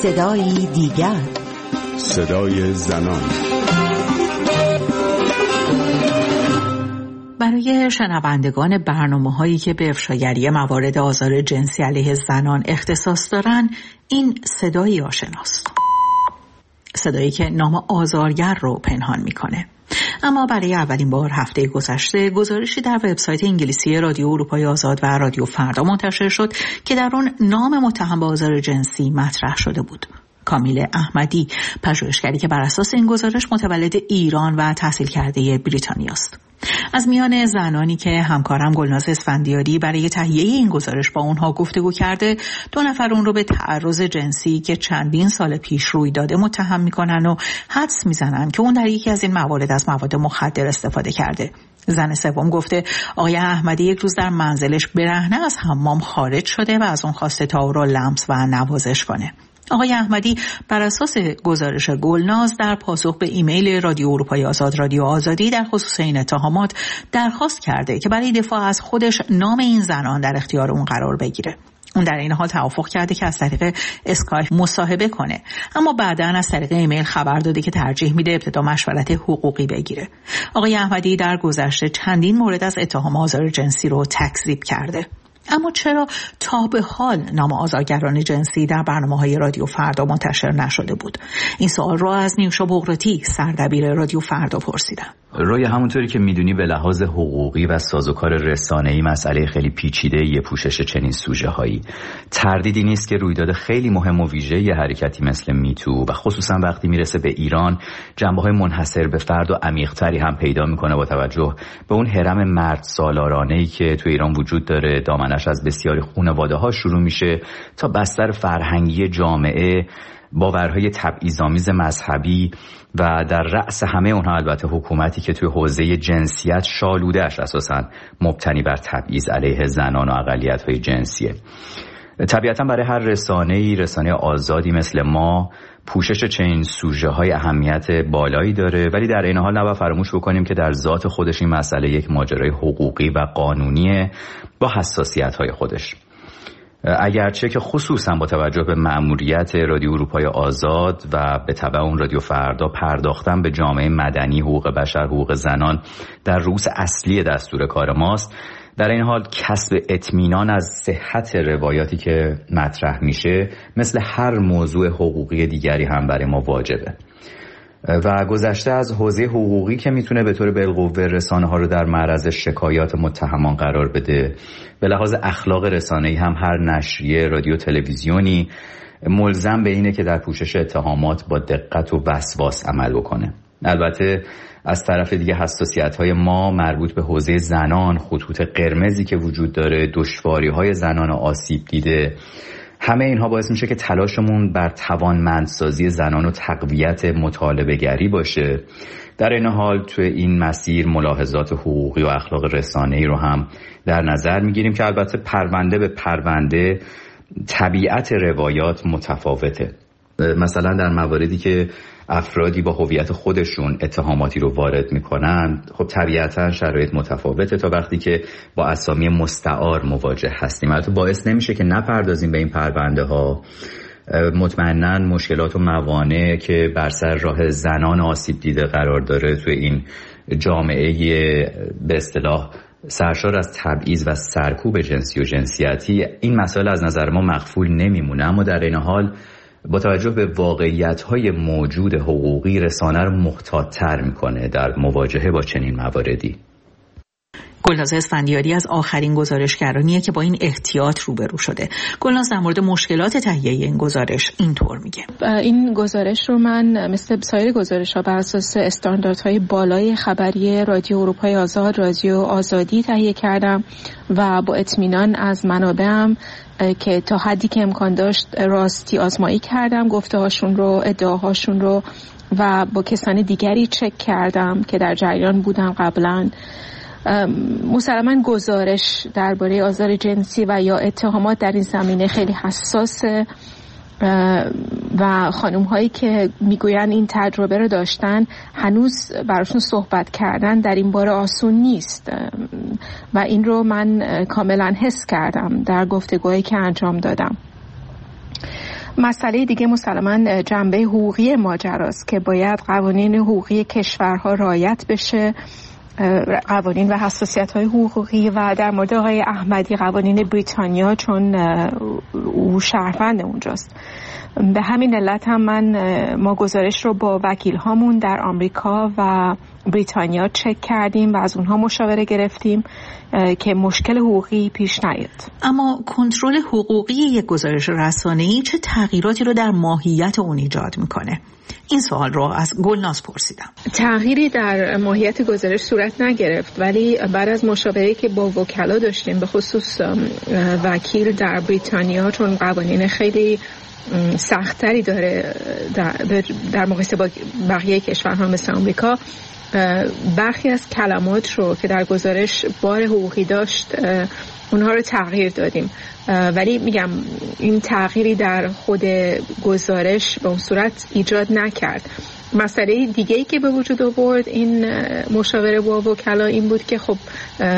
صدایی دیگر، صدای زنان. برای شنوندگان برنامه‌هایی که به افشاگری موارد آزار جنسی علیه زنان اختصاص دارن، این صدایی آشناست. صدایی که نام آزارگر رو پنهان میکنه. اما برای اولین بار هفته گذشته گزارشی در وبسایت انگلیسی رادیو اروپای آزاد و رادیو فردا منتشر شد که در آن نام متهم به آزار جنسی مطرح شده بود. کامیل احمدی، پژوهشگری که بر اساس این گزارش متولد ایران و تحصیل کرده بریتانیا است. از میان زنانی که همکارم گلناز اسفندیاری برای تهیه این گزارش با اونها گفتگو کرده، 2 نفر اون رو به تعرض جنسی که چندین سال پیش روی داده متهم میکنن و حدس میزنن که اون در یکی از این موارد از مواد مخدر استفاده کرده. زن سوم گفته آقای احمدی یک روز در منزلش برهنه از حمام خارج شده و از اون خواسته تا او را لمس و نوازش کنه. آقای احمدی بر اساس گزارش گلناز در پاسخ به ایمیل رادیو اروپای آزاد رادیو آزادی در خصوص این اتهامات درخواست کرده که برای دفاع از خودش نام این زنان در اختیار اون قرار بگیره. اون در این حال توافق کرده که از طریق اسکایپ مصاحبه کنه، اما بعداً از طریق ایمیل خبر داده که ترجیح میده ابتدا مشورت حقوقی بگیره. آقای احمدی در گذشته چندین مورد از اتهام آزار جنسی رو تکذیب کرده. اما چرا تا به حال نام آزارگران جنسی در برنامه‌های رادیو فردا منتشر نشده بود؟ این سوال را از نیوشا بغراتی، سردبیر رادیو فردا پرسیدم. روی همونطوری که میدونی به لحاظ حقوقی و سازوکار رسانه‌ای مسئله خیلی پیچیده‌ای پوشش چنین سوژه‌هایی. تردیدی نیست که رویداد خیلی مهم و ویژه یه حرکتی مثل میتو و خصوصا وقتی میرسه به ایران جنبه‌های منحصر به فرد و عمیق‌تری هم پیدا میکنه با توجه به اون هرم مرد سالارانه‌ای که تو ایران وجود داره. دامنش از بسیاری خانواده‌ها شروع میشه تا بستر فرهنگی جامعه، باورهای تبعیض‌آمیز مذهبی و در رأس همه اونها البته حکومتی که توی حوزه جنسیت شالوده‌اش اساساً مبتنی بر تبعیض علیه زنان و اقلیت‌های جنسیه. طبیعتاً برای هر رسانه آزادی مثل ما پوشش چنین سوژه‌های اهمیت بالایی داره، ولی در این حال نباید فراموش بکنیم که در ذات خودش این مسئله یک ماجرای حقوقی و قانونیه با حساسیت‌های خودش. اگرچه که خصوصا با توجه به مأموریت رادیو اروپای آزاد و به تبع اون رادیو فردا پرداختن به جامعه مدنی، حقوق بشر، حقوق زنان در رؤوس اصلی دستور کار ماست، در این حال کسب اطمینان از صحت روایاتی که مطرح میشه مثل هر موضوع حقوقی دیگری هم برای ما واجبه. و گذشته از حوزه حقوقی که میتونه به طور بالقوه رسانه ها رو در معرض شکایات متهمان قرار بده، به لحاظ اخلاق رسانه‌ای هم هر نشریه، رادیو، تلویزیونی ملزم به اینه که در پوشش اتهامات با دقت و وسواس عمل بکنه. البته از طرف دیگه حساسیت‌های ما مربوط به حوزه زنان، خطوط قرمزی که وجود داره، دشواری‌های زنان آسیب دیده، همه اینها باعث میشه که تلاشمون بر توانمندسازی زنان و تقویت مطالبه‌گری باشه. در این حال توی این مسیر ملاحظات حقوقی و اخلاق رسانه‌ای رو هم در نظر میگیریم که البته پرونده به پرونده طبیعت روایات متفاوته. مثلا در مواردی که افرادی با هویت خودشون اتهاماتی رو وارد میکنن، خب طبیعتا شرایط متفاوته تا وقتی که با اسامی مستعار مواجه هستیم. البته باعث نمیشه که نپردازیم به این پرونده ها. مطمئناً مشکلات و موانع که بر سر راه زنان آسیب دیده قرار داره توی این جامعه به اصطلاح سرشار از تبعیض و سرکوب جنسی و جنسیتی، این مسائل از نظر ما مغفول نمیمونه. اما در این حال با توجه به واقعیت‌های موجود حقوقی رسانه رو محتاط‌تر می‌کنه در مواجهه با چنین مواردی. گلناز اسفندیاری از آخرین گزارشگرانیه که با این احتیاط روبرو شده. گلناز در مورد مشکلات تهیه این گزارش اینطور میگه: این گزارش رو من مثل سایر گزارش‌ها بر اساس استانداردهای بالای خبری رادیو اروپای آزاد، رادیو آزادی تهیه کردم و با اطمینان از منابعم که تا حدی که امکان داشت راستی آزمایی کردم، گفته‌هاشون رو، ادعاهاشون رو و با کسان دیگری چک کردم که در جریان بودن قبلاً. مسلماً گزارش درباره آزار جنسی و یا اتهامات در این زمینه خیلی حساسه و خانم هایی که میگوین این تجربه رو داشتن هنوز براشون صحبت کردن در این باره آسون نیست و این رو من کاملا حس کردم در گفتگوهایی که انجام دادم. مسئله دیگه مسلماً جنبه حقوقی ماجراست که باید قوانین حقوقی کشورها رعایت بشه، قوانین و حساسیت‌های حقوقی، و در مورد آقای احمدی قوانین بریتانیا، چون او شهروند اونجاست. به همین علت هم ما گزارش رو با وکیل هامون در آمریکا و بریتانیا چک کردیم و از اونها مشاوره گرفتیم که مشکل حقوقی پیش نیاد. اما کنترل حقوقی یک گزارش رسانه‌ای چه تغییراتی رو در ماهیت اون ایجاد میکنه؟ این سوال رو از گلناز پرسیدم. تغییری در ماهیت گزارش صورت نگرفت، ولی بعد از مشاوره که با وکلا داشتیم، به خصوص وکیل در بریتانیا، چون قوانین خیلی سخت‌تری داره در مقایسه با بقیه کشورها مثل آمریکا، برخی از کلمات رو که در گزارش بار حقوقی داشت اونها رو تغییر دادیم، ولی میگم این تغییری در خود گزارش به اون صورت ایجاد نکرد. مسئله دیگه‌ای که به وجود آورد این مشاوره با وکلا این بود که خب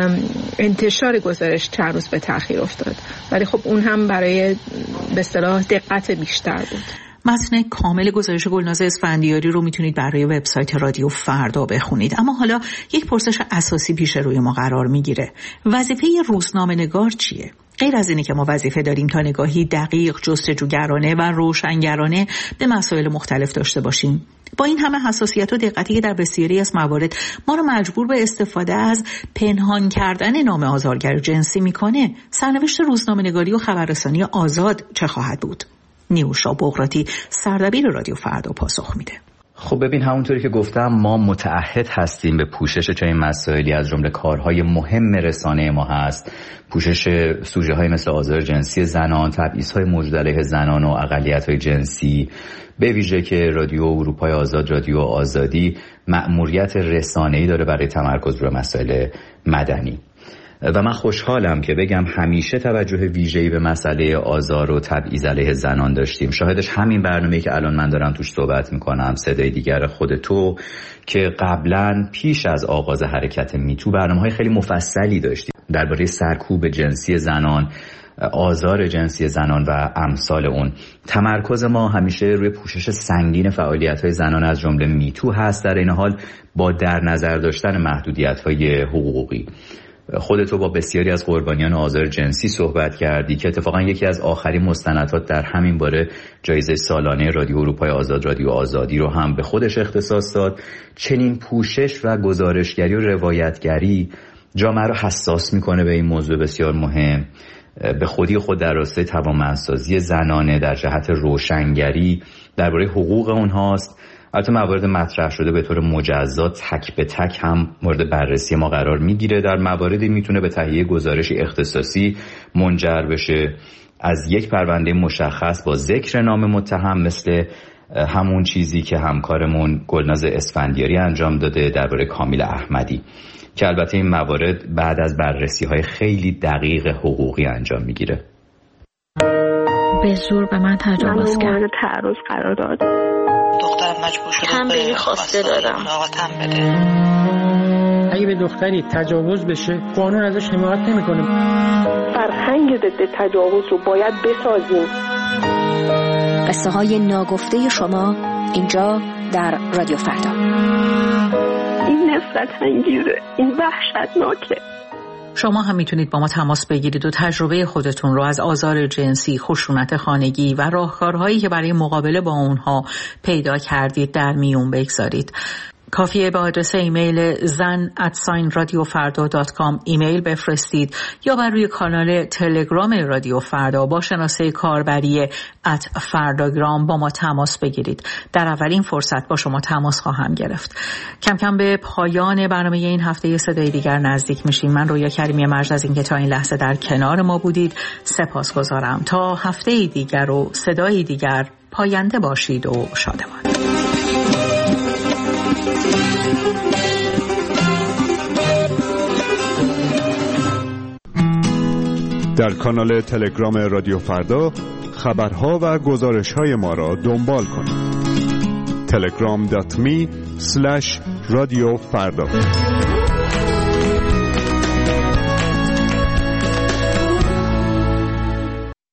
انتشار گزارش چند روز به تأخیر افتاد، ولی خب اون هم برای به اصطلاح دقت بیشتر بود. متن کامل گزارش گلناز اسفندیاری رو میتونید برای وبسایت رادیو فردا بخونید. اما حالا یک پرسش اساسی پیش روی ما قرار میگیره. وظیفه روزنامه‌نگار چیه؟ غیر از اینه که ما وظیفه داریم تا نگاهی دقیق، جستجوگرانه و روشنگرانه به مسائل مختلف داشته باشیم، با این همه حساسیت و دقتی که در بسیاری از موارد ما رو مجبور به استفاده از پنهان کردن نام آزارگر جنسی میکنه، سرنوشت روزنامه‌نگاری و خبررسانی آزاد چه خواهد بود؟ نیوشا بغراتی، سردبیر رادیو فردا، پاسخ میده. خب ببین، همونطوری که گفتم ما متعهد هستیم به پوشش چنین مسائلی. از جمله کارهای مهم رسانه ما هست پوشش سوژه های مثل آزار جنسی زنان، تبعیض‌های موجود علیه زنان و اقلیت‌های جنسی، به ویژه که رادیو اروپای آزاد، رادیو آزادی، مأموریت رسانه‌ای داره برای تمرکز روی مسائل مدنی. و من خوشحالم که بگم همیشه توجه ویژه‌ای به مسئله آزار و تبعیض علیه زنان داشتیم. شاهدش همین برنامه‌ای که الان من دارم توش صحبت میکنم، صدای دیگر خود تو، که قبلا پیش از آغاز حرکت میتو برنامه‌های خیلی مفصلی داشتیم درباره سرکوب جنسی زنان، آزار جنسی زنان و امثال اون. تمرکز ما همیشه روی پوشش سنگین فعالیت‌های زنان از جمله میتو هست، در این حال با در نظر داشتن محدودیت‌های حقوقی. خودتو با بسیاری از قربانیان آزار جنسی صحبت کردی که اتفاقا یکی از آخرین مستندات در همین باره جایزه سالانه رادیو اروپای آزاد، رادیو آزادی رو هم به خودش اختصاص داد. چنین پوشش و گزارشگری و روایتگری جامعه رو حساس میکنه به این موضوع بسیار مهم. به خودی خود در راستای توانمندسازی زنانه در جهت روشنگری درباره حقوق اونهاست. البته موارد مطرح شده به طور مجزا تک به تک هم مورد بررسی ما قرار میگیره. در مواردی میتونه به تهیه گزارشی اختصاصی منجر بشه، از یک پرونده مشخص با ذکر نام متهم، مثل همون چیزی که همکارمون گلناز اسفندیاری انجام داده درباره کامیل احمدی، که البته این موارد بعد از بررسی‌های خیلی دقیق حقوقی انجام میگیره. به زور به من تجاوز کرد. من تعرض قرار داد. دخترم مجبور شده به خواسته دادم. اگه به دختری تجاوز بشه قانون ازش حمایت نمیکنه. فرهنگ ضد تجاوز رو باید بسازیم. قصه های ناگفته شما اینجا در رادیو فردا. این نفرت انگیزه، این وحشتناکه. شما هم میتونید با ما تماس بگیرید و تجربه خودتون رو از آزار جنسی، خشونت خانگی و راهکارهایی که برای مقابله با اونها پیدا کردید در میون بگذارید. کافیه به آدرس ایمیل zan@radiofarda.com ایمیل بفرستید یا بر روی کانال تلگرام رادیو فردا با شناسه کاربری @فرdagram با ما تماس بگیرید. در اولین فرصت با شما تماس خواهم گرفت. کم کم به پایان برنامه این هفته صدای دیگر نزدیک میشیم. من رویا کریمی مرج از اینکه تا این لحظه در کنار ما بودید سپاسگزارم. تا هفته دیگر و صدای دیگر، پاینده باشید و شادمان. در کانال تلگرام رادیو فردا خبرها و گزارش‌های ما را دنبال کنید. telegram.me/radiofarda